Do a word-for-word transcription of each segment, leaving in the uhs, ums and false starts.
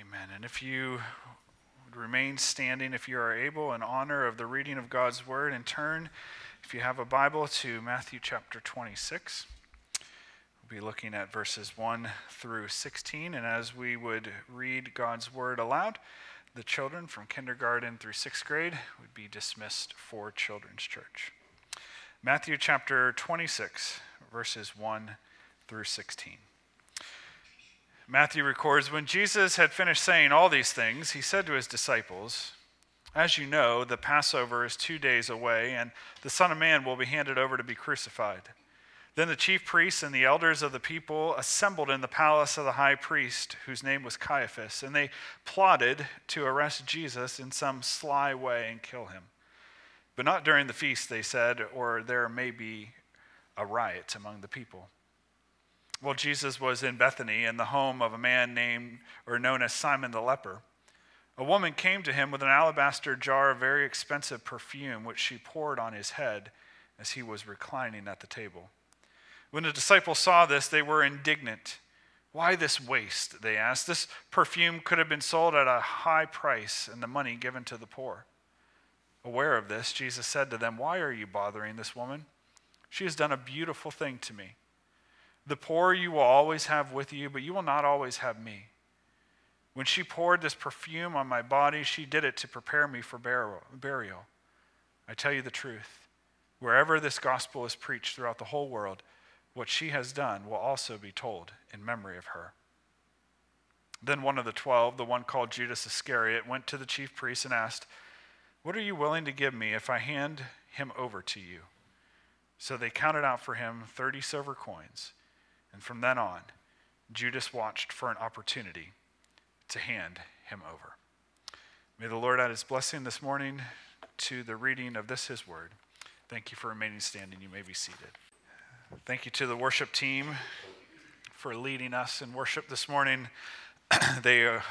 Amen. And if you would remain standing, if you are able, in honor of the reading of God's word, and turn, if you have a Bible, to Matthew chapter twenty-six. We'll be looking at verses one through sixteen, and as we would read God's word aloud, the children from kindergarten through sixth grade would be dismissed for Children's Church. Matthew chapter twenty-six, verses one through sixteen. Matthew records, when Jesus had finished saying all these things, he said to his disciples, "As you know, the Passover is two days away, and the Son of Man will be handed over to be crucified." Then the chief priests and the elders of the people assembled in the palace of the high priest, whose name was Caiaphas, and they plotted to arrest Jesus in some sly way and kill him. But not during the feast, they said, or there may be a riot among the people. Well, Jesus was in Bethany, in the home of a man named or known as Simon the leper. A woman came to him with an alabaster jar of very expensive perfume, which she poured on his head as he was reclining at the table. When the disciples saw this, they were indignant. "Why this waste?" they asked. "This perfume could have been sold at a high price and the money given to the poor." Aware of this, Jesus said to them, "Why are you bothering this woman? She has done a beautiful thing to me. The poor you will always have with you, but you will not always have me. When she poured this perfume on my body, she did it to prepare me for burial. I tell you the truth, wherever this gospel is preached throughout the whole world, what she has done will also be told in memory of her." Then one of the twelve, the one called Judas Iscariot, went to the chief priests and asked, "What are you willing to give me if I hand him over to you?" So they counted out for him thirty silver coins. And from then on, Judas watched for an opportunity to hand him over. May the Lord add his blessing this morning to the reading of this, his word. Thank you for remaining standing. You may be seated. Thank you to the worship team for leading us in worship this morning. They uh,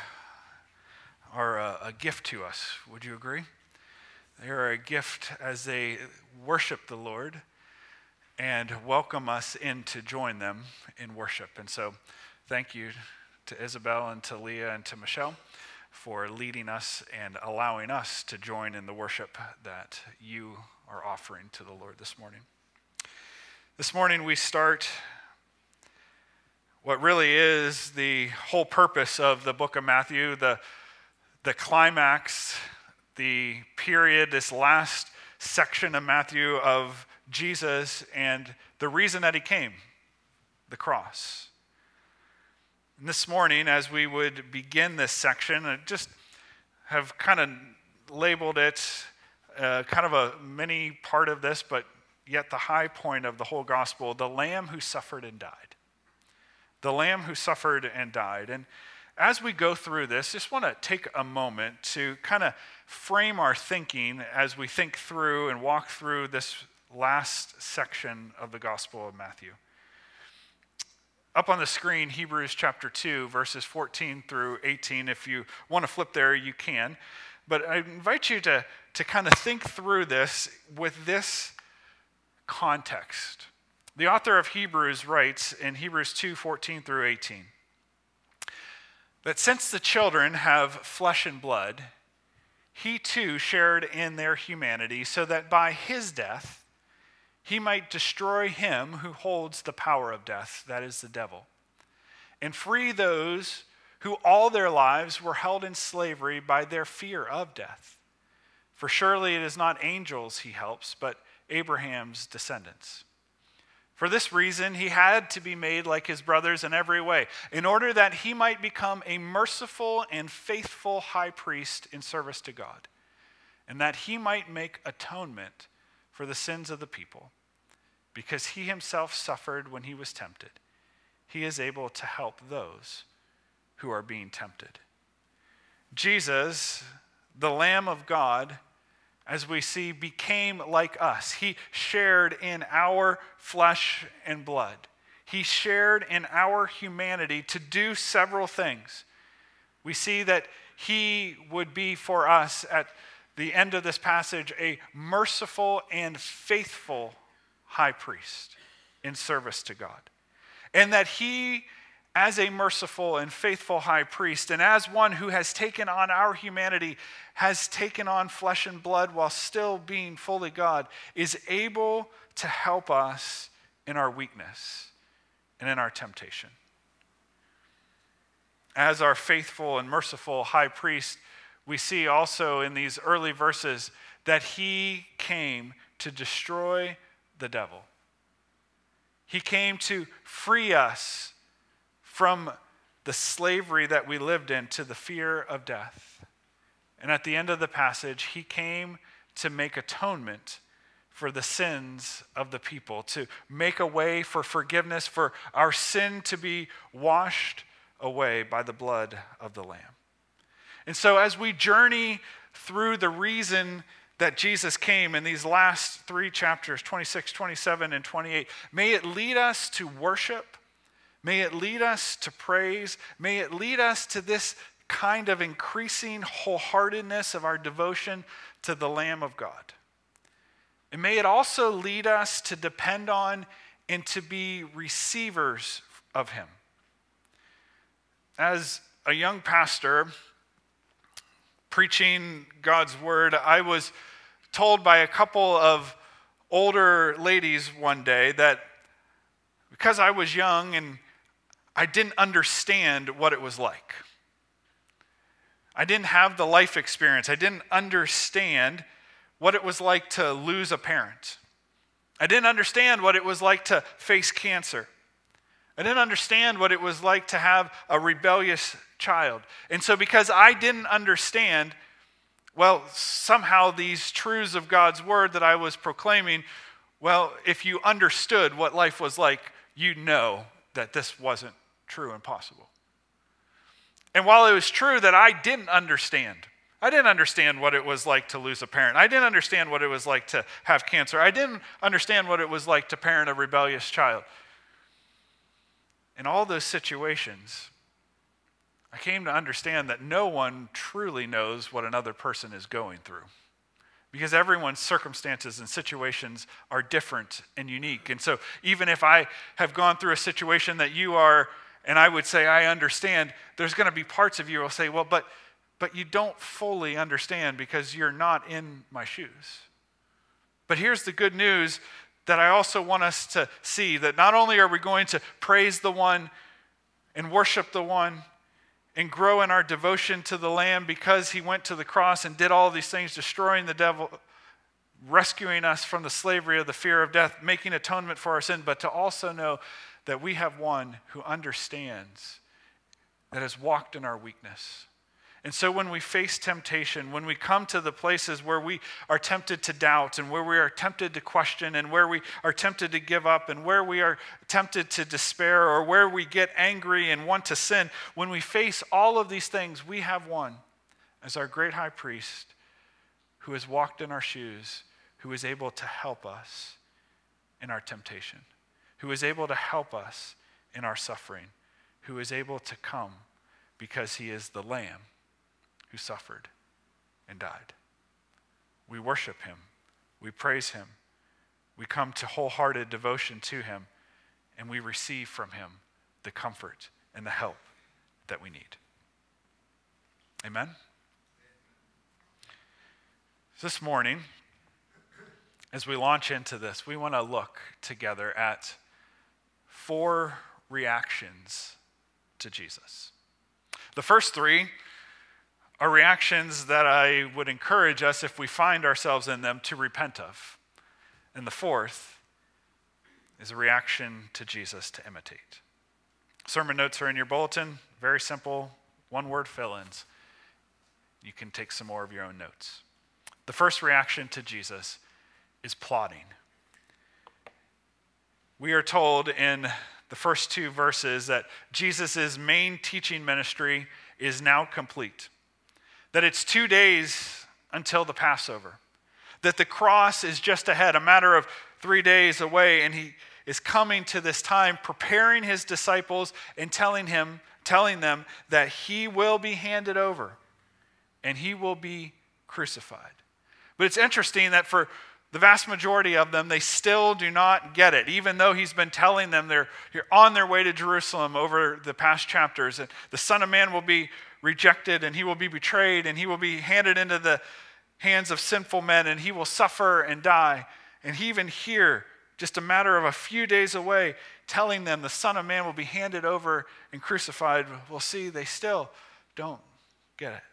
are a, a gift to us. Would you agree? They are a gift as they worship the Lord and welcome us in to join them in worship. And so thank you to Isabel and to Leah and to Michelle for leading us and allowing us to join in the worship that you are offering to the Lord this morning. This morning we start what really is the whole purpose of the book of Matthew, the, the climax, the period, this last section of Matthew of Jesus and the reason that he came, the cross. And this morning, as we would begin this section, I just have kind of labeled it uh, kind of a mini part of this, but yet the high point of the whole gospel, the Lamb who suffered and died. The Lamb who suffered and died. And as we go through this, just want to take a moment to kind of frame our thinking as we think through and walk through this last section of the Gospel of Matthew. Up on the screen, Hebrews chapter two, verses fourteen through eighteen. If you want to flip there, you can. But I invite you to, to kind of think through this with this context. The author of Hebrews writes in Hebrews two, fourteen through eighteen, that since the children have flesh and blood, he too shared in their humanity, so that by his death he might destroy him who holds the power of death, that is the devil, and free those who all their lives were held in slavery by their fear of death. For surely it is not angels he helps, but Abraham's descendants. For this reason, he had to be made like his brothers in every way, in order that he might become a merciful and faithful high priest in service to God, and that he might make atonement for the sins of the people. Because he himself suffered when he was tempted, he is able to help those who are being tempted. Jesus, the Lamb of God, as we see, became like us. He shared in our flesh and blood. He shared in our humanity to do several things. We see that he would be for us at the end of this passage a merciful and faithful high priest in service to God. And that he, as a merciful and faithful high priest, and as one who has taken on our humanity, has taken on flesh and blood while still being fully God, is able to help us in our weakness and in our temptation. As our faithful and merciful high priest, we see also in these early verses that he came to destroy the devil. He came to free us from the slavery that we lived in to the fear of death. And at the end of the passage, he came to make atonement for the sins of the people, to make a way for forgiveness, for our sin to be washed away by the blood of the Lamb. And so as we journey through the reason that Jesus came in these last three chapters, twenty-six, twenty-seven, and twenty-eight, may it lead us to worship, may it lead us to praise, may it lead us to this kind of increasing wholeheartedness of our devotion to the Lamb of God. And may it also lead us to depend on and to be receivers of him. As a young pastor preaching God's word, I was told by a couple of older ladies one day that because I was young and I didn't understand what it was like. I didn't have the life experience. I didn't understand what it was like to lose a parent. I didn't understand what it was like to face cancer. I didn't understand what it was like to have a rebellious child. And so because I didn't understand, well, somehow these truths of God's word that I was proclaiming, well, if you understood what life was like, you know that this wasn't true and possible. And while it was true that I didn't understand, I didn't understand what it was like to lose a parent. I didn't understand what it was like to have cancer. I didn't understand what it was like to parent a rebellious child. In all those situations, I came to understand that no one truly knows what another person is going through, because everyone's circumstances and situations are different and unique. And so even if I have gone through a situation that you are, and I would say I understand, there's going to be parts of you who will say, well, but, but you don't fully understand because you're not in my shoes. But here's the good news that I also want us to see, that not only are we going to praise the one and worship the one and grow in our devotion to the Lamb because he went to the cross and did all these things, destroying the devil, rescuing us from the slavery of the fear of death, making atonement for our sin, but to also know that we have one who understands, that has walked in our weakness. And so when we face temptation, when we come to the places where we are tempted to doubt and where we are tempted to question and where we are tempted to give up and where we are tempted to despair or where we get angry and want to sin, when we face all of these things, we have one as our great high priest who has walked in our shoes, who is able to help us in our temptation, who is able to help us in our suffering, who is able to come because he is the Lamb who suffered and died. We worship him. We praise him. We come to wholehearted devotion to him, and we receive from him the comfort and the help that we need. Amen? This morning, as we launch into this, we want to look together at four reactions to Jesus. The first three are reactions that I would encourage us, if we find ourselves in them, to repent of. And the fourth is a reaction to Jesus to imitate. Sermon notes are in your bulletin. Very simple, one-word fill-ins. You can take some more of your own notes. The first reaction to Jesus is plotting. We are told in the first two verses that Jesus' main teaching ministry is now complete. That it's two days until the Passover. That the cross is just ahead, a matter of three days away, and he is coming to this time, preparing his disciples and telling him, telling them that he will be handed over and he will be crucified. But it's interesting that for the vast majority of them, they still do not get it, even though he's been telling them they're on their way to Jerusalem over the past chapters. And the Son of Man will be rejected, and he will be betrayed, and he will be handed into the hands of sinful men, and he will suffer and die. And he even here, just a matter of a few days away, telling them the Son of Man will be handed over and crucified. We'll see they still don't get it.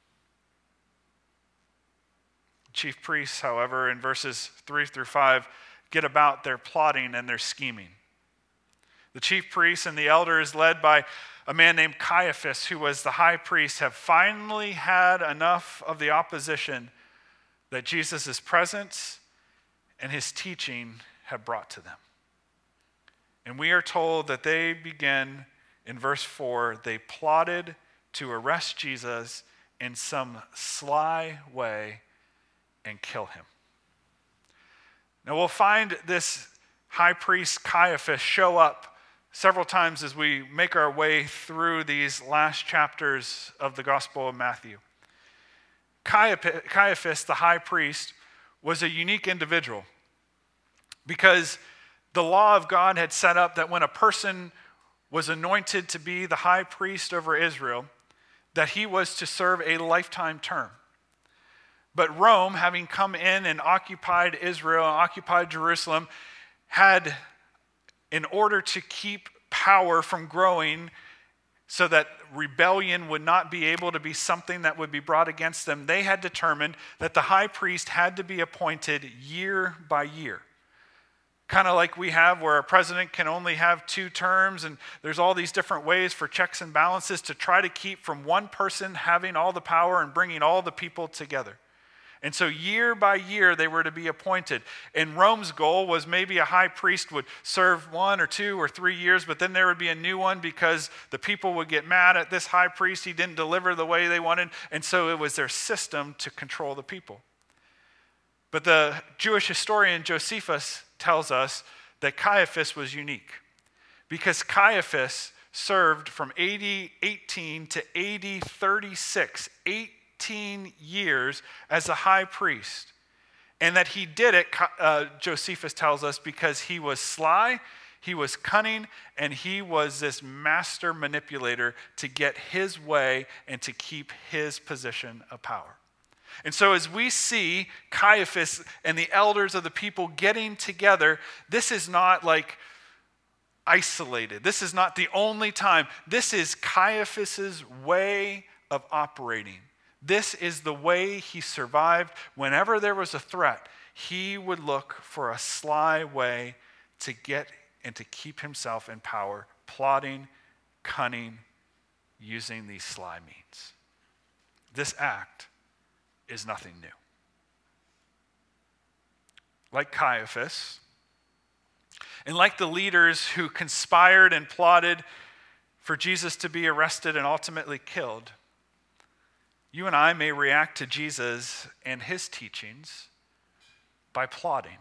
Chief priests, however, in verses three through five, get about their plotting and their scheming. The chief priests and the elders, led by a man named Caiaphas, who was the high priest, have finally had enough of the opposition that Jesus' presence and his teaching have brought to them. And we are told that they begin in verse four, they plotted to arrest Jesus in some sly way and kill him. Now we'll find this high priest Caiaphas show up several times as we make our way through these last chapters of the Gospel of Matthew. Caiaphas, the high priest, was a unique individual because the law of God had set up that when a person was anointed to be the high priest over Israel, that he was to serve a lifetime term. But Rome, having come in and occupied Israel, occupied Jerusalem, had, in order to keep power from growing so that rebellion would not be able to be something that would be brought against them, they had determined that the high priest had to be appointed year by year. Kind of like we have where a president can only have two terms, and there's all these different ways for checks and balances to try to keep from one person having all the power and bringing all the people together. And so year by year they were to be appointed. And Rome's goal was maybe a high priest would serve one or two or three years, but then there would be a new one because the people would get mad at this high priest. He didn't deliver the way they wanted. And so it was their system to control the people. But the Jewish historian Josephus tells us that Caiaphas was unique because Caiaphas served from A D eighteen to A D thirty-six, eighteen years as a high priest. And that he did it, uh, Josephus tells us, because he was sly, he was cunning, and he was this master manipulator to get his way and to keep his position of power. And so as we see Caiaphas and the elders of the people getting together, this is not like isolated. This is not the only time. This is Caiaphas's way of operating. This is the way he survived. Whenever there was a threat, he would look for a sly way to get and to keep himself in power, plotting, cunning, using these sly means. This act is nothing new. Like Caiaphas, and like the leaders who conspired and plotted for Jesus to be arrested and ultimately killed, you and I may react to Jesus and his teachings by plotting.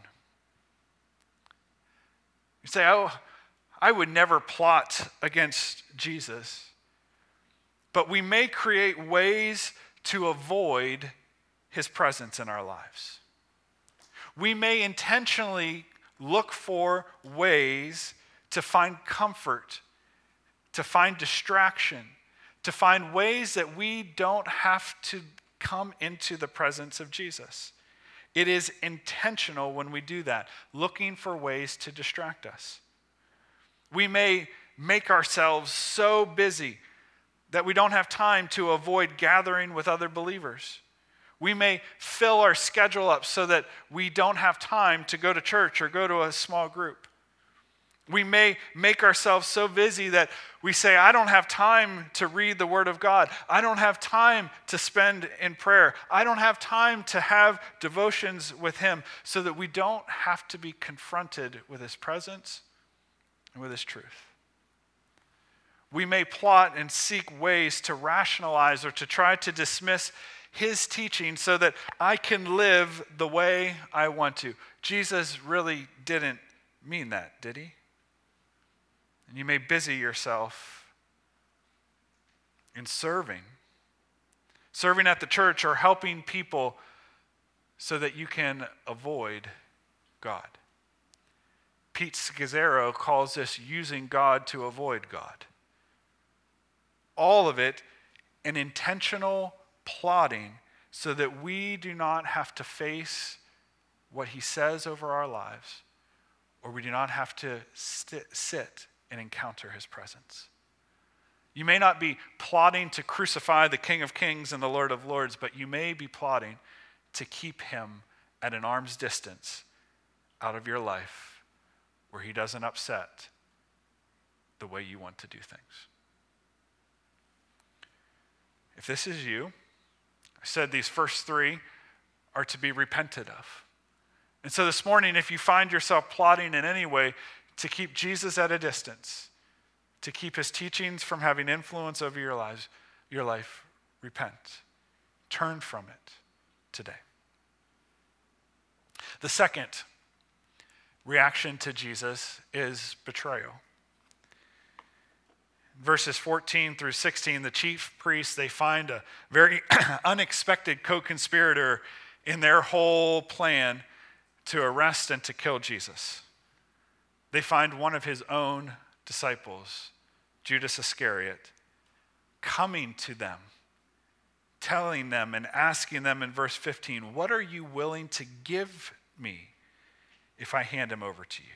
You say, oh, I would never plot against Jesus. But we may create ways to avoid his presence in our lives. We may intentionally look for ways to find comfort, to find distraction, to find ways that we don't have to come into the presence of Jesus. It is intentional when we do that, looking for ways to distract us. We may make ourselves so busy that we don't have time to avoid gathering with other believers. We may fill our schedule up so that we don't have time to go to church or go to a small group. We may make ourselves so busy that we say, I don't have time to read the Word of God. I don't have time to spend in prayer. I don't have time to have devotions with him, so that we don't have to be confronted with his presence and with his truth. We may plot and seek ways to rationalize or to try to dismiss his teaching so that I can live the way I want to. Jesus really didn't mean that, did he? And you may busy yourself in serving. Serving at the church or helping people so that you can avoid God. Pete Scazzaro calls this using God to avoid God. All of it an intentional plotting so that we do not have to face what he says over our lives, or we do not have to st- sit and encounter his presence. You may not be plotting to crucify the King of Kings and the Lord of Lords, but you may be plotting to keep him at an arm's distance out of your life where he doesn't upset the way you want to do things. If this is you, I said these first three are to be repented of. And so this morning, if you find yourself plotting in any way to keep Jesus at a distance, to keep his teachings from having influence over your lives, your life, repent. Turn from it today. The second reaction to Jesus is betrayal. Verses fourteen through sixteen, the chief priests, they find a very unexpected co-conspirator in their whole plan to arrest and to kill Jesus. They find one of his own disciples, Judas Iscariot, coming to them, telling them and asking them in verse fifteen, "What are you willing to give me if I hand him over to you?"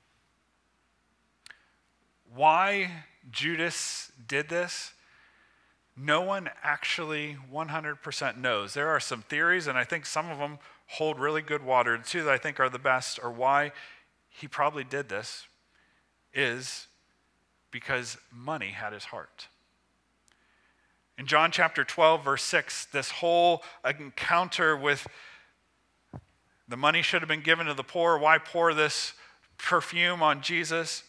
Why Judas did this, no one actually one hundred percent knows. There are some theories, and I think some of them hold really good water. The two that I think are the best are why he probably did this is because money had his heart. In John chapter twelve, verse six, this whole encounter with the money should have been given to the poor. Why pour this perfume on Jesus?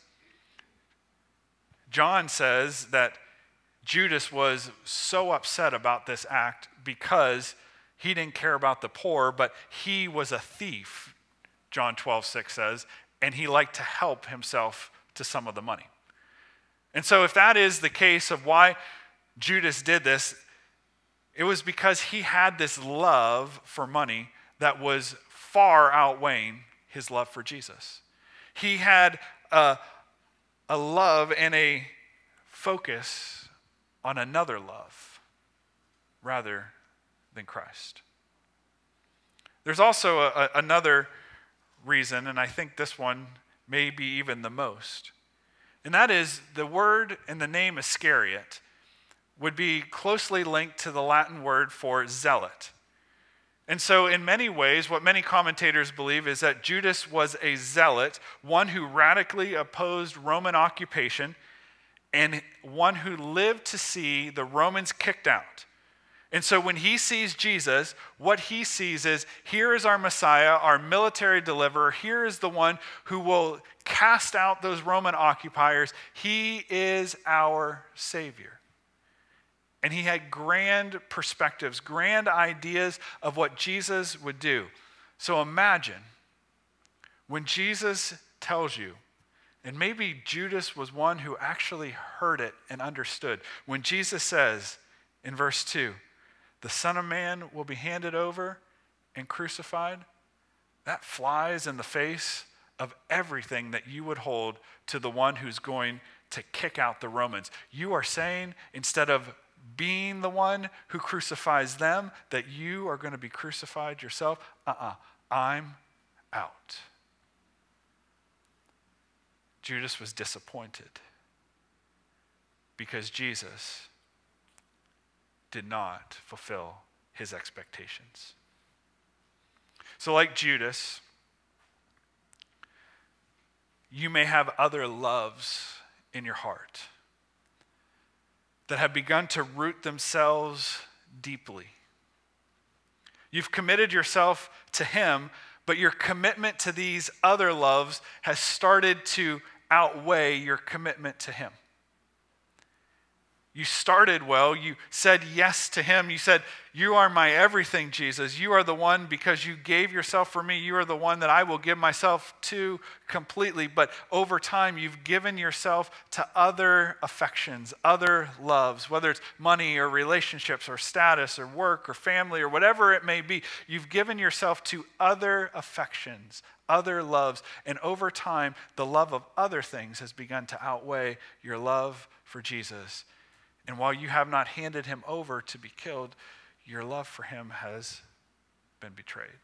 John says that Judas was so upset about this act because he didn't care about the poor, but he was a thief, John twelve six says, and he liked to help himself to some of the money. And so if that is the case of why Judas did this, it was because he had this love for money that was far outweighing his love for Jesus. He had a, a love and a focus on another love rather than Christ. There's also a, a, another reason, and I think this one may be even the most, and that is the word and the name Iscariot would be closely linked to the Latin word for zealot. And so in many ways, what many commentators believe is that Judas was a zealot, one who radically opposed Roman occupation, and one who lived to see the Romans kicked out. And so when he sees Jesus, what he sees is, here is our Messiah, our military deliverer. Here is the one who will cast out those Roman occupiers. He is our Savior. And he had grand perspectives, grand ideas of what Jesus would do. So imagine when Jesus tells you, and maybe Judas was one who actually heard it and understood, when Jesus says in verse two, the Son of Man will be handed over and crucified, that flies in the face of everything that you would hold to the one who's going to kick out the Romans. You are saying, instead of being the one who crucifies them, that you are going to be crucified yourself? Uh-uh, I'm out. Judas was disappointed because Jesus did not fulfill his expectations. So like Judas, you may have other loves in your heart that have begun to root themselves deeply. You've committed yourself to him, but your commitment to these other loves has started to outweigh your commitment to him. You started well. You said yes to him. You said, you are my everything, Jesus. You are the one, because you gave yourself for me. You are the one that I will give myself to completely. But over time, you've given yourself to other affections, other loves, whether it's money or relationships or status or work or family or whatever it may be. You've given yourself to other affections, other loves. And over time, the love of other things has begun to outweigh your love for Jesus. And while you have not handed him over to be killed, your love for him has been betrayed.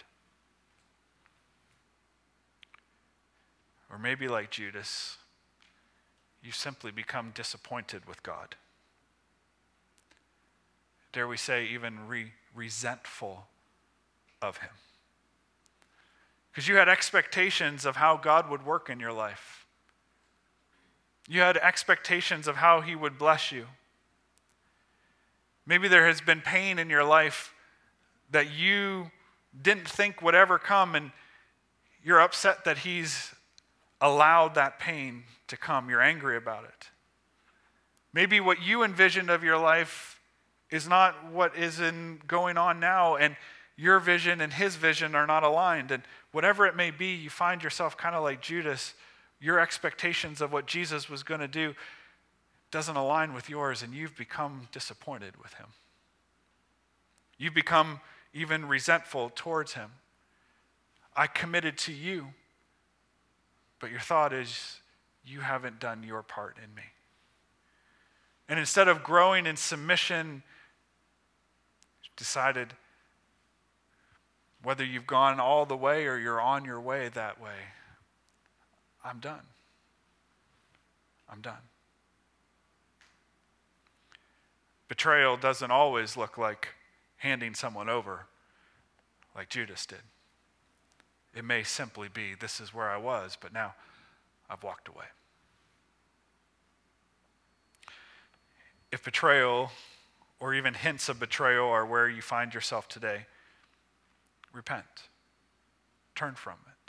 Or maybe like Judas, you simply become disappointed with God. Dare we say, even re- resentful of him. Because you had expectations of how God would work in your life. You had expectations of how he would bless you. Maybe there has been pain in your life that you didn't think would ever come, and you're upset that he's allowed that pain to come. You're angry about it. Maybe what you envisioned of your life is not what is in going on now, and your vision and his vision are not aligned. And whatever it may be, you find yourself kind of like Judas. Your expectations of what Jesus was going to do doesn't align with yours, and you've become disappointed with him. You've become even resentful towards him. I committed to you, but your thought is, you haven't done your part in me. And instead of growing in submission, decided whether you've gone all the way or you're on your way that way, I'm done. I'm done. Betrayal doesn't always look like handing someone over like Judas did. It may simply be, this is where I was, but now I've walked away. If betrayal or even hints of betrayal are where you find yourself today, repent. Turn from it.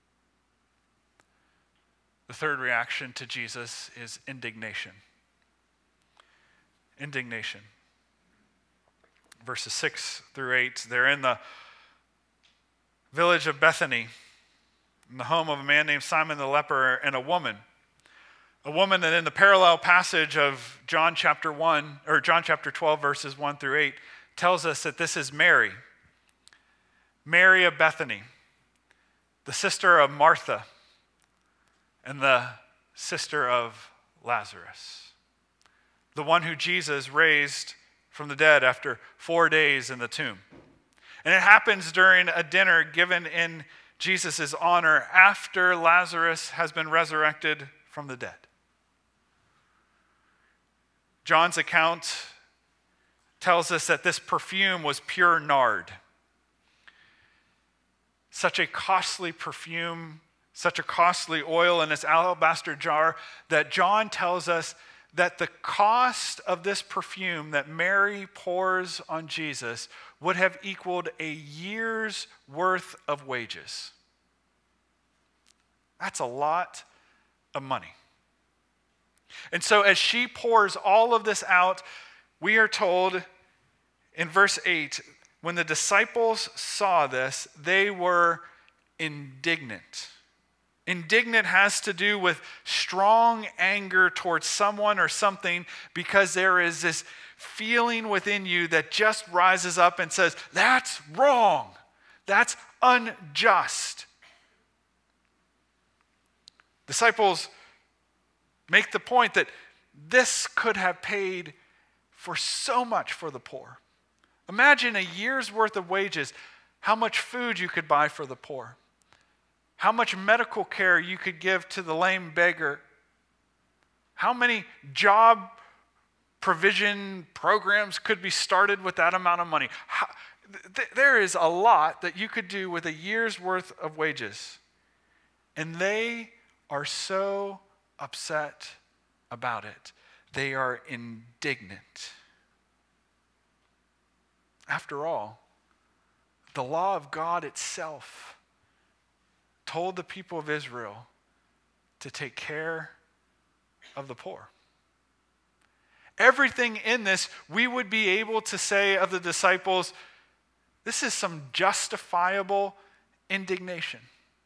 The third reaction to Jesus is indignation. Indignation. Verses six through eight, they're in the village of Bethany, in the home of a man named Simon the leper and a woman. A woman that in the parallel passage of John chapter one, or John chapter twelve, verses one through eight, tells us that this is Mary. Mary of Bethany, the sister of Martha and the sister of Lazarus. The one who Jesus raised from the dead after four days in the tomb. And it happens during a dinner given in Jesus' honor after Lazarus has been resurrected from the dead. John's account tells us that this perfume was pure nard. Such a costly perfume, such a costly oil in this alabaster jar that John tells us that the cost of this perfume that Mary pours on Jesus would have equaled a year's worth of wages. That's a lot of money. And so as she pours all of this out, we are told in verse eight, when the disciples saw this, they were indignant. Indignant has to do with strong anger towards someone or something, because there is this feeling within you that just rises up and says, that's wrong. That's unjust. Disciples make the point that this could have paid for so much for the poor. Imagine a year's worth of wages, how much food you could buy for the poor. How much medical care you could give to the lame beggar. How many job provision programs could be started with that amount of money. How, th- there is a lot that you could do with a year's worth of wages. And they are so upset about it. They are indignant. After all, the law of God itself told the people of Israel to take care of the poor. everything in this, we would be able to say of the disciples, this is some justifiable indignation.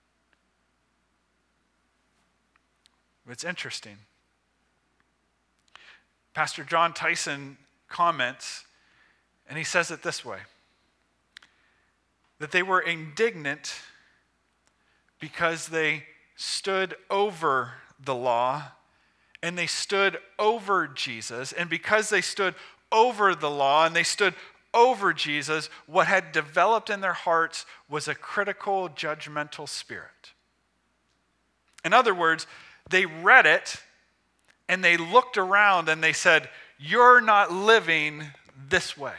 It's interesting. Pastor John Tyson comments, and he says it this way, that they were indignant because they stood over the law and they stood over Jesus. And because they stood over the law and they stood over Jesus, what had developed in their hearts was a critical, judgmental spirit. In other words, they read it and they looked around and they said, you're not living this way.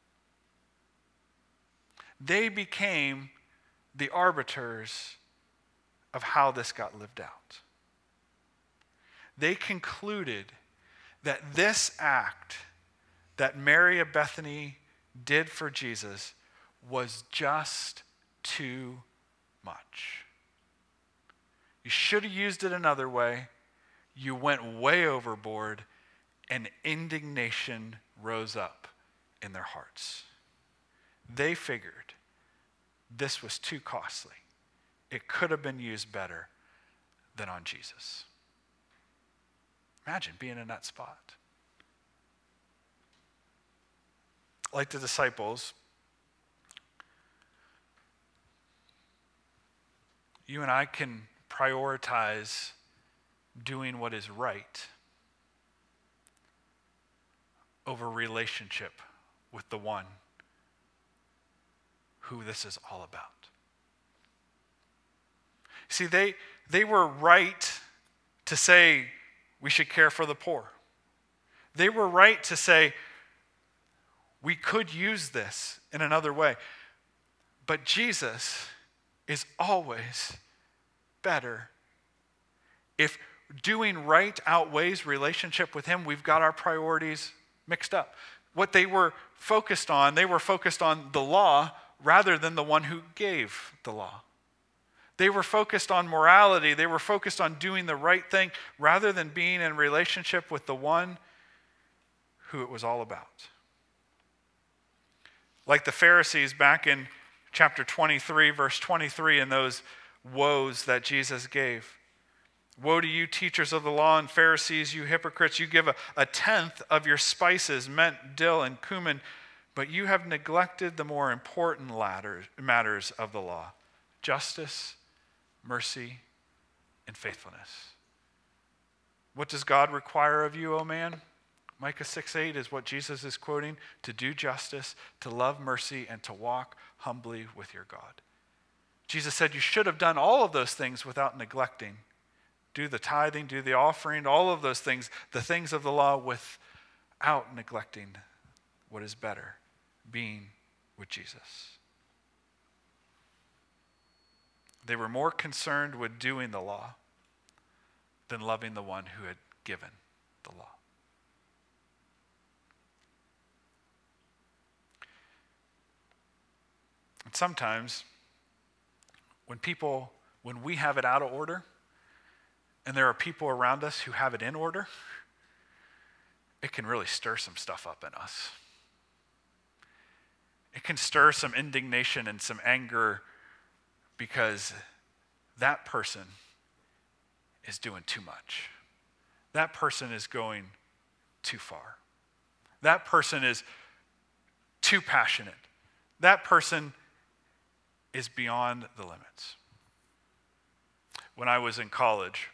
They became the arbiters of how this got lived out. They concluded that this act that Mary of Bethany did for Jesus was just too much. You should have used it another way. You went way overboard, and indignation rose up in their hearts. They figured this was too costly. It could have been used better than on Jesus. Imagine being in that spot. Like the disciples, you and I can prioritize doing what is right over relationship with the one who this is all about. See, they, they were right to say we should care for the poor. They were right to say we could use this in another way. But Jesus is always better. If doing right outweighs relationship with him, we've got our priorities mixed up. What they were focused on, they were focused on the law rather than the one who gave the law. They were focused on morality. They were focused on doing the right thing rather than being in relationship with the one who it was all about. Like the Pharisees back in chapter twenty-three, verse twenty-three, in those woes that Jesus gave. Woe to you, teachers of the law and Pharisees, you hypocrites! You give a, a tenth of your spices, mint, dill, and cumin, but you have neglected the more important ladders, matters of the law: justice, mercy, and faithfulness. What does God require of you, O man? Micah six eight is what Jesus is quoting: to do justice, to love mercy, and to walk humbly with your God. Jesus said you should have done all of those things without neglecting. Do the tithing, do the offering, all of those things, the things of the law, without neglecting what is better, being with Jesus. They were more concerned with doing the law than loving the one who had given the law. And sometimes when people, when we have it out of order, and there are people around us who have it in order, it can really stir some stuff up in us. It can stir some indignation and some anger because that person is doing too much. That person is going too far. That person is too passionate. That person is beyond the limits. When I was in college,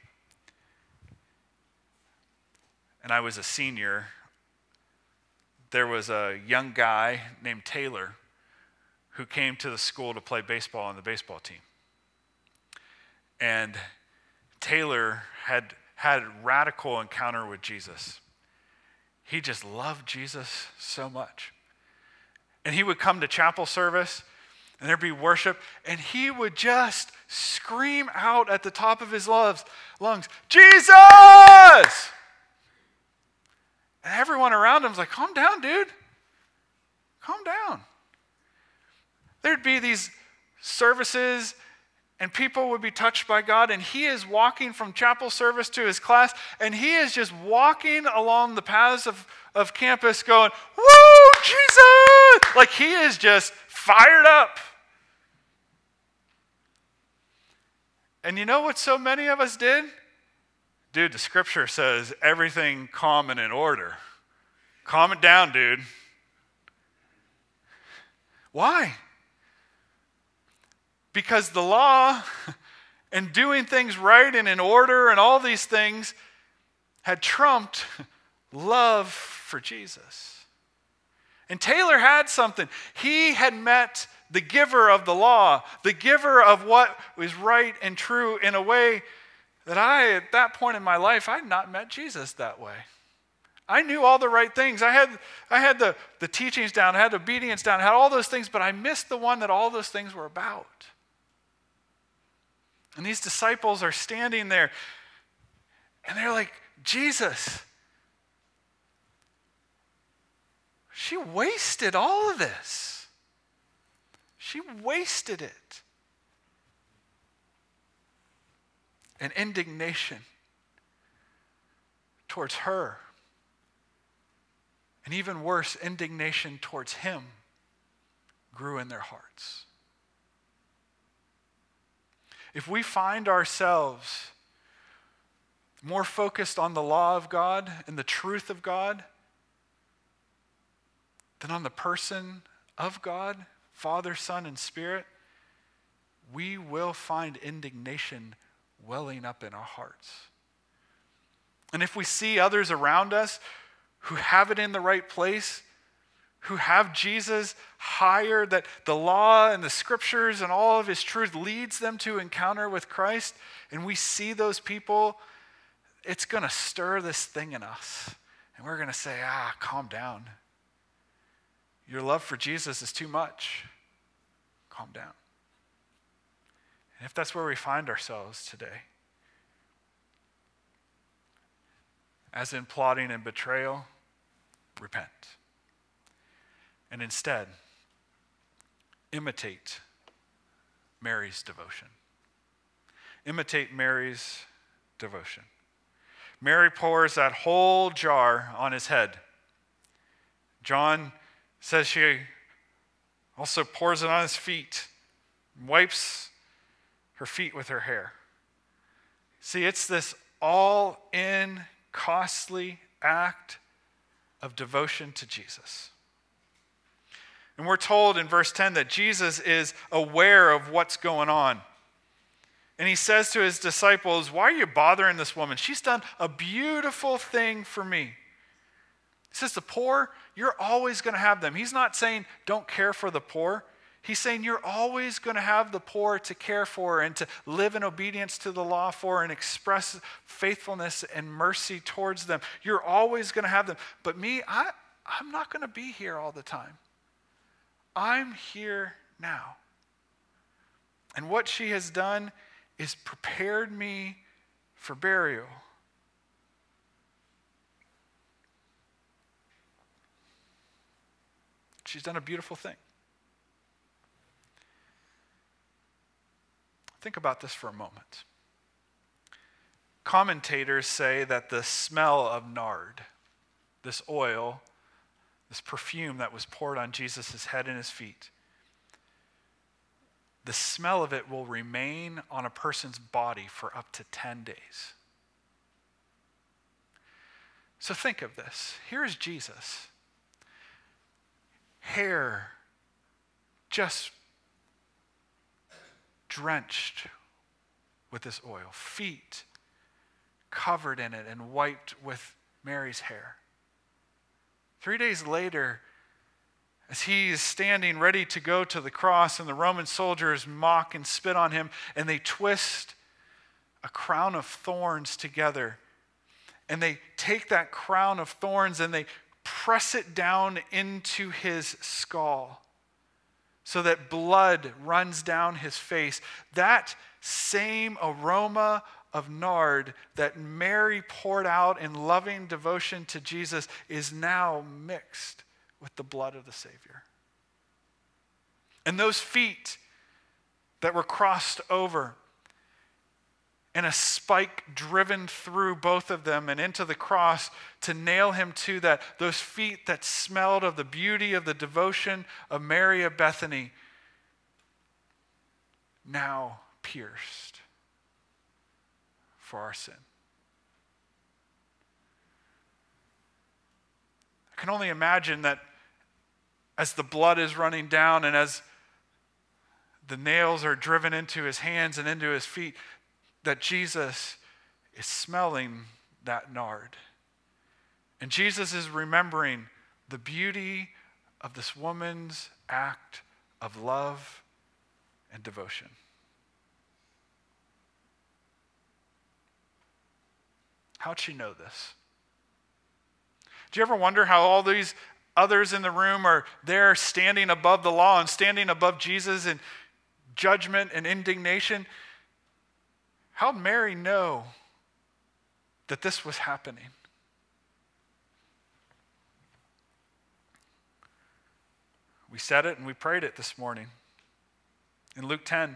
and I was a senior, there was a young guy named Taylor who came to the school to play baseball on the baseball team. And Taylor had had a radical encounter with Jesus. He just loved Jesus so much. And he would come to chapel service, and there'd be worship, and he would just scream out at the top of his lungs, Jesus! And everyone around him was like, calm down, dude. Calm down. There'd be these services, and people would be touched by God, and he is walking from chapel service to his class, and he is just walking along the paths of, of campus going, woo, Jesus! Like he is just fired up. And you know what so many of us did? Dude, the scripture says everything calm and in order. Calm it down, dude. Why? Because the law and doing things right and in order and all these things had trumped love for Jesus. And Taylor had something. He had met the giver of the law, the giver of what was right and true in a way that I, at that point in my life, I had not met Jesus that way. I knew all the right things. I had, I had the, the teachings down, I had the obedience down, I had all those things, but I missed the one that all those things were about. And these disciples are standing there, and they're like, Jesus, she wasted all of this. She wasted it. And indignation towards her, and even worse, indignation towards him, grew in their hearts. If we find ourselves more focused on the law of God and the truth of God than on the person of God, Father, Son, and Spirit, we will find indignation welling up in our hearts. And if we see others around us who have it in the right place, who have Jesus higher, that the law and the scriptures and all of his truth leads them to encounter with Christ, and we see those people, it's going to stir this thing in us. And we're going to say, ah, calm down. Your love for Jesus is too much. Calm down. And if that's where we find ourselves today, as in plotting and betrayal, repent. And instead, imitate Mary's devotion. Imitate Mary's devotion. Mary pours that whole jar on his head. John says she also pours it on his feet, wipes her feet with her hair. See, it's this all-in, costly act of devotion to Jesus. And we're told in verse ten that Jesus is aware of what's going on. And he says to his disciples, why are you bothering this woman? She's done a beautiful thing for me. He says the poor, you're always going to have them. He's not saying don't care for the poor. He's saying you're always going to have the poor to care for and to live in obedience to the law for and express faithfulness and mercy towards them. You're always going to have them. But me, I, I'm not going to be here all the time. I'm here now. And what she has done is prepared me for burial. She's done a beautiful thing. Think about this for a moment. Commentators say that the smell of nard, this oil, this perfume that was poured on Jesus' head and his feet, the smell of it will remain on a person's body for up to ten days. So think of this. Here's Jesus. Hair just drenched with this oil. Feet covered in it and wiped with Mary's hair. Three days later, as he is standing ready to go to the cross and the Roman soldiers mock and spit on him and they twist a crown of thorns together and they take that crown of thorns and they press it down into his skull so that blood runs down his face. That same aroma of nard that Mary poured out in loving devotion to Jesus is now mixed with the blood of the Savior. And those feet that were crossed over, and a spike driven through both of them and into the cross to nail him to that, those feet that smelled of the beauty of the devotion of Mary of Bethany, now pierced for our sin. I can only imagine that as the blood is running down and as the nails are driven into his hands and into his feet, that Jesus is smelling that nard. And Jesus is remembering the beauty of this woman's act of love and devotion. How'd she know this? Do you ever wonder how all these others in the room are there standing above the law and standing above Jesus in judgment and indignation? How'd Mary know that this was happening? We said it and we prayed it this morning. In Luke ten,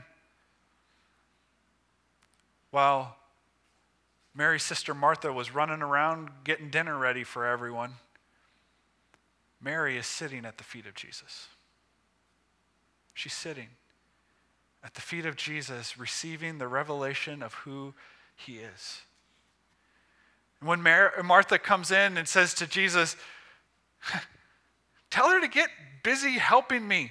while Mary's sister Martha was running around getting dinner ready for everyone, Mary is sitting at the feet of Jesus. She's sitting at the feet of Jesus, receiving the revelation of who he is. And when Mar- Martha comes in and says to Jesus, tell her to get busy helping me,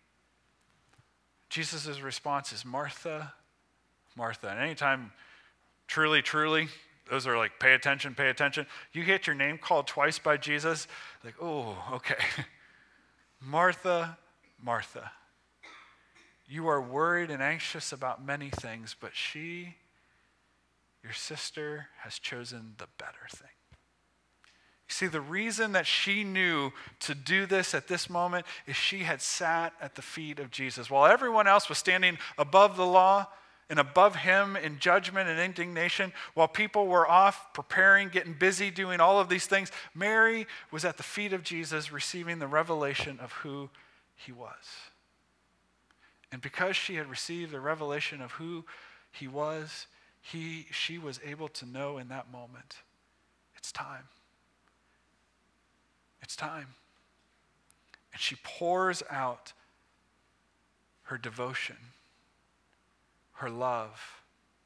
Jesus' response is, Martha, Martha. And anytime, truly, truly, those are like, pay attention, pay attention. You get your name called twice by Jesus, like, oh, okay. Martha, Martha. You are worried and anxious about many things, but she, your sister, has chosen the better thing. You see, the reason that she knew to do this at this moment is she had sat at the feet of Jesus. While everyone else was standing above the law and above him in judgment and indignation, while people were off preparing, getting busy, doing all of these things, Mary was at the feet of Jesus receiving the revelation of who he was. And because she had received the revelation of who he was, he, she was able to know in that moment, it's time. It's time. And she pours out her devotion, her love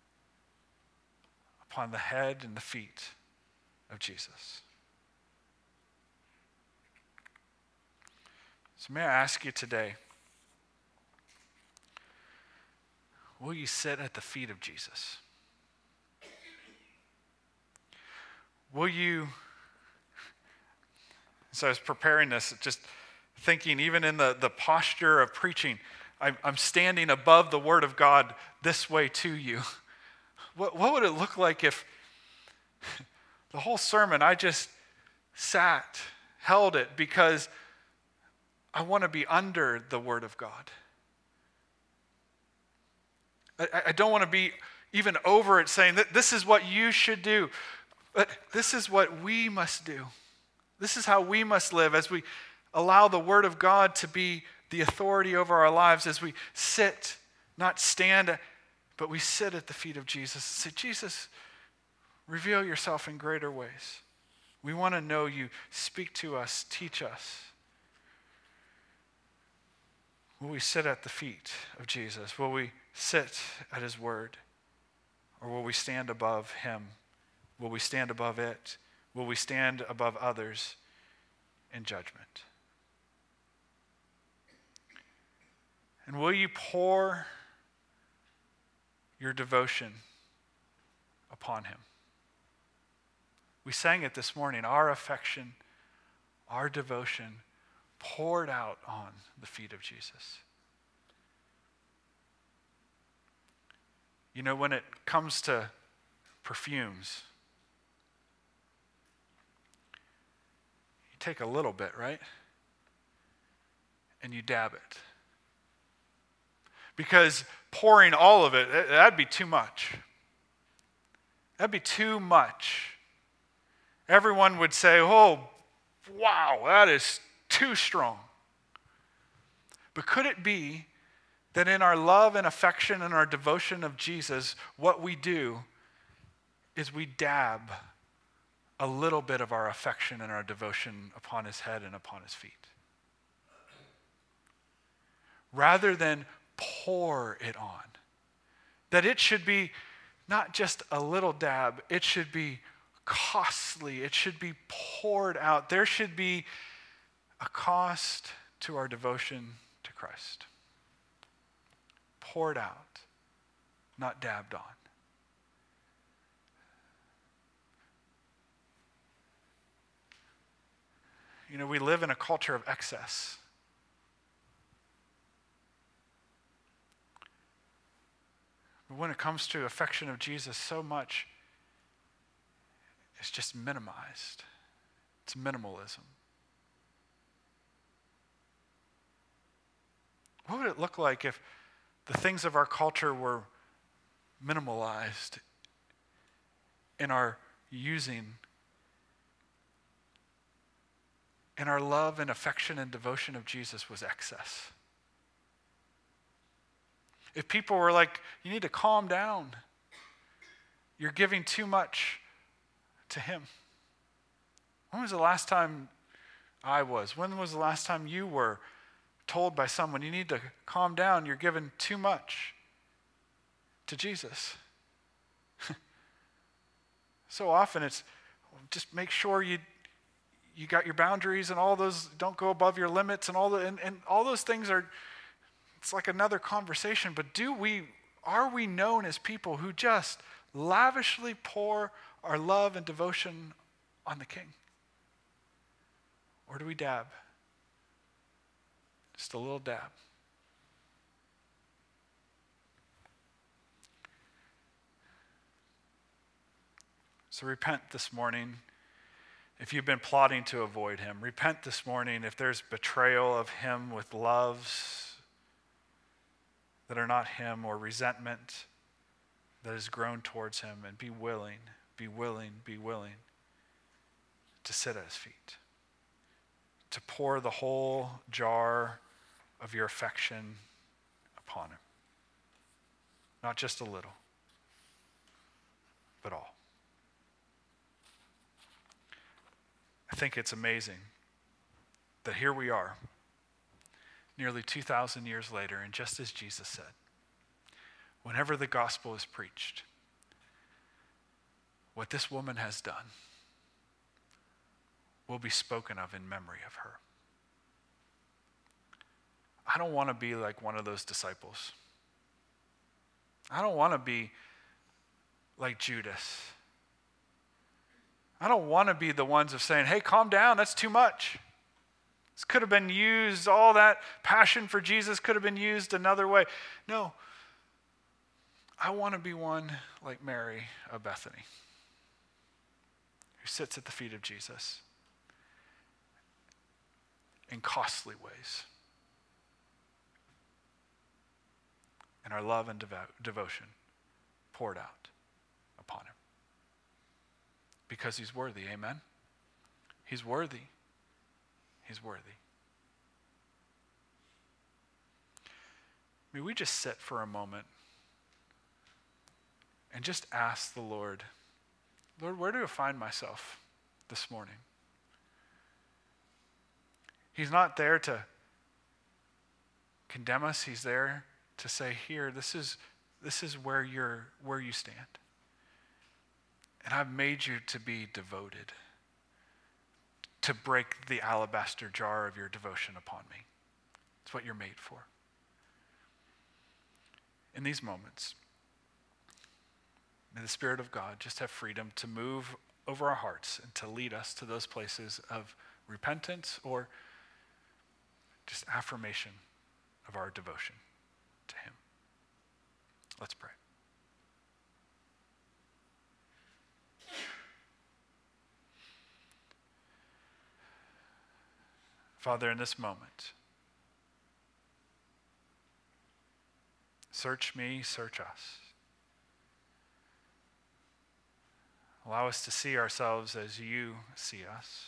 upon the head and the feet of Jesus. So may I ask you today, will you sit at the feet of Jesus? Will you, so I was preparing this, just thinking even in the, the posture of preaching, I'm, I'm standing above the Word of God this way to you. What, what would it look like if the whole sermon I just sat, held it, because I want to be under the Word of God. I, I don't want to be even over it saying that this is what you should do. But this is what we must do. This is how we must live as we allow the Word of God to be the authority over our lives, as we sit, not stand, but we sit at the feet of Jesus and say, Jesus, reveal yourself in greater ways. We want to know you. Speak to us. Teach us. Will we sit at the feet of Jesus? Will we sit at his word? Or will we stand above him? Will we stand above it? Will we stand above others in judgment? And will you pour your devotion upon him? We sang it this morning, our affection, our devotion poured out on the feet of Jesus. You know, when it comes to perfumes, you take a little bit, right? And you dab it. Because pouring all of it, that'd be too much. That'd be too much. Everyone would say, oh, wow, that is too strong. But could it be That in our love and affection and our devotion of Jesus, what we do is we dab a little bit of our affection and our devotion upon his head and upon his feet. Rather than pour it on. That it should be not just a little dab, it should be costly. It should be poured out. There should be a cost to our devotion to Christ. Poured out, not dabbed on. You know, we live in a culture of excess. But when it comes to affection of Jesus, so much is just minimized. It's minimalism. What would it look like if the things of our culture were minimalized in our using, and our love and affection and devotion of Jesus was excess? If people were like, you need to calm down. You're giving too much to him. When was the last time I was? When was the last time you were told by someone, you need to calm down, you're giving too much to Jesus? So often it's, just make sure you you got your boundaries and all those, don't go above your limits and all the and, and all those things are, it's like another conversation. But do we, are we known as people who just lavishly pour our love and devotion on the King? Or do we dab? Just a little dab. So repent this morning if you've been plotting to avoid him. Repent this morning if there's betrayal of him with loves that are not him, or resentment that has grown towards him, and be willing, be willing, be willing to sit at his feet, to pour the whole jar of your affection upon him. Not just a little, but all. I think it's amazing that here we are, nearly two thousand years later, and just as Jesus said, whenever the gospel is preached, what this woman has done will be spoken of in memory of her. I don't want to be like one of those disciples. I don't want to be like Judas. I don't want to be the ones of saying, hey, calm down, that's too much. This could have been used, all that passion for Jesus could have been used another way. No. I want to be one like Mary of Bethany, who sits at the feet of Jesus in costly ways. And our love and devo- devotion poured out upon him. Because he's worthy, amen? He's worthy. He's worthy. May we just sit for a moment and just ask the Lord, Lord, where do I find myself this morning? He's not there to condemn us. He's there to say, here, this is this is where you're where you stand. And I've made you to be devoted, to break the alabaster jar of your devotion upon me. It's what you're made for. In these moments, may the Spirit of God just have freedom to move over our hearts and to lead us to those places of repentance or just affirmation of our devotion to him. Let's pray. Father, in this moment, search me, search us. Allow us to see ourselves as you see us,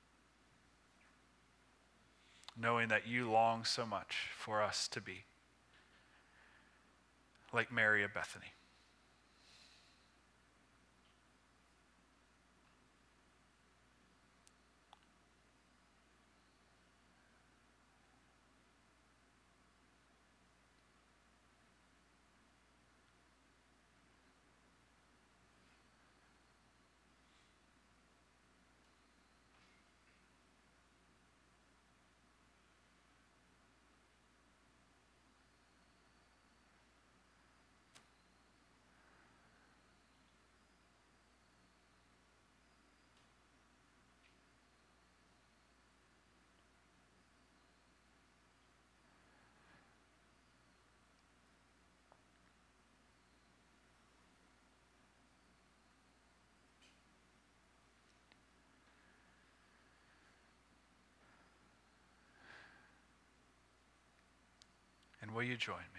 knowing that you long so much for us to be like Mary of Bethany. And will you join me?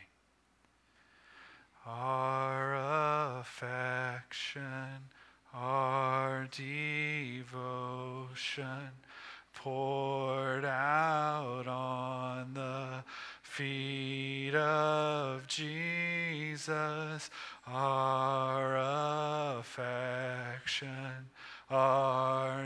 Our affection, our devotion, poured out on the feet of Jesus. Our affection, our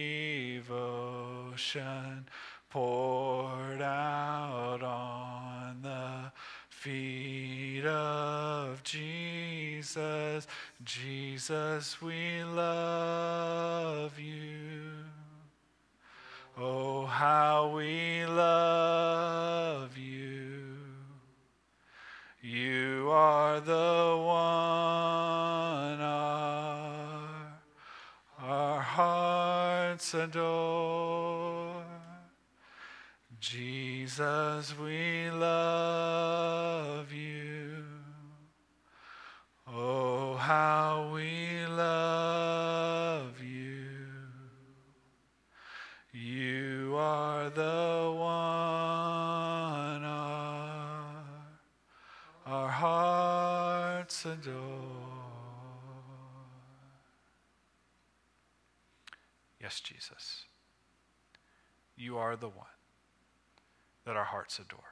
devotion, poured out on the feet of Jesus. Jesus, we love you. Oh, how we love you. You are the one our, our hearts adore. Jesus, we love you. Oh, how we love you. You are the one our, our hearts adore. Yes, Jesus, you are the one that our hearts adore.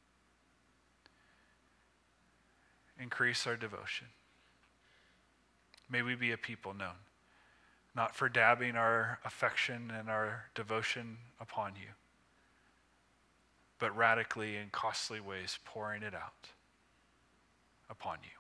Increase our devotion. May we be a people known, not for dabbing our affection and our devotion upon you, but radically in costly ways pouring it out upon you.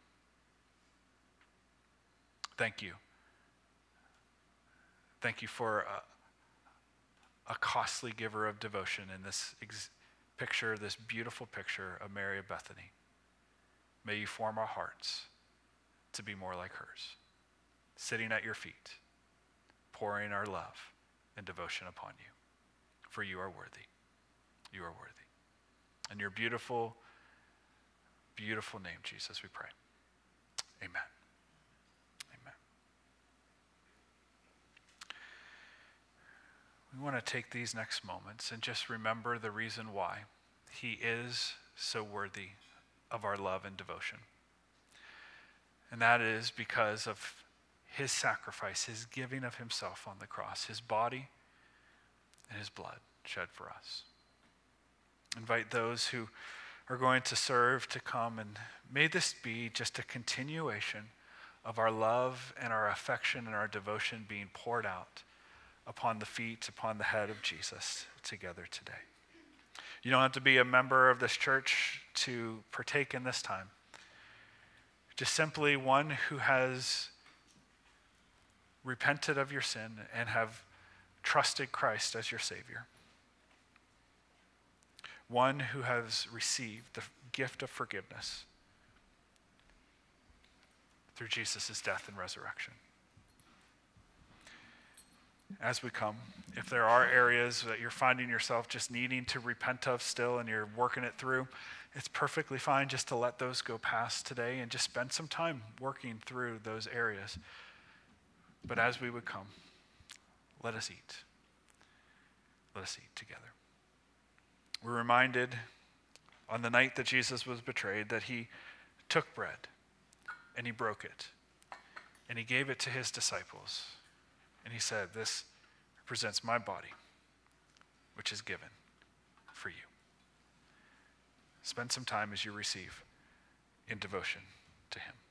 Thank you. Thank you for a, a costly giver of devotion in this ex- picture, this beautiful picture of Mary of Bethany. May you form our hearts to be more like hers, sitting at your feet, pouring our love and devotion upon you. For you are worthy. You are worthy. In your beautiful, beautiful name, Jesus, we pray. Amen. Amen. We want to take these next moments and just remember the reason why he is so worthy of our love and devotion. And that is because of his sacrifice, his giving of himself on the cross, his body and his blood shed for us. Invite those who are going to serve to come, and may this be just a continuation of our love and our affection and our devotion being poured out upon the feet, upon the head of Jesus together today. You don't have to be a member of this church to partake in this time. Just simply one who has repented of your sin and have trusted Christ as your Savior. One who has received the gift of forgiveness through Jesus' death and resurrection. As we come, if there are areas that you're finding yourself just needing to repent of still and you're working it through, it's perfectly fine just to let those go past today and just spend some time working through those areas. But as we would come, let us eat. Let us eat together. We're reminded on the night that Jesus was betrayed that he took bread and he broke it and he gave it to his disciples. And he said, "This represents my body, which is given for you." Spend some time as you receive in devotion to him.